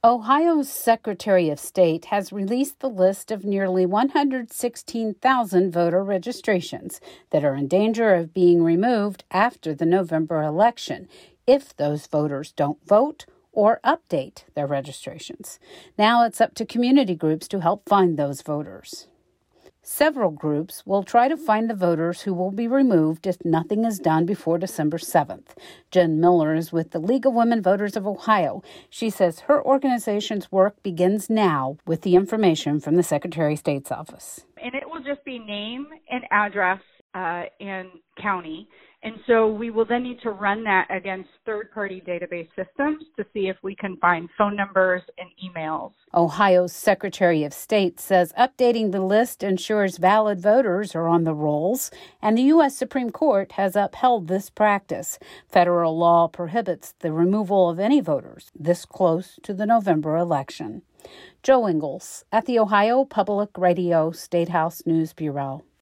Ohio's Secretary of State has released the list of nearly 116,000 voter registrations that are in danger of being removed after the November election if those voters don't vote or update their registrations. Now it's up to community groups to help find those voters. Several groups will try to find the voters who will be removed if nothing is done before December 7th. Jen Miller is with the League of Women Voters of Ohio. She says her organization's work begins now with the information from the Secretary of State's office. And it will just be name and address and county. And so we will then need to run that against third-party database systems to see if we can find phone numbers and emails. Ohio's Secretary of State says updating the list ensures valid voters are on the rolls, and the U.S. Supreme Court has upheld this practice. Federal law prohibits the removal of any voters this close to the November election. Joe Ingles at the Ohio Public Radio State House News Bureau.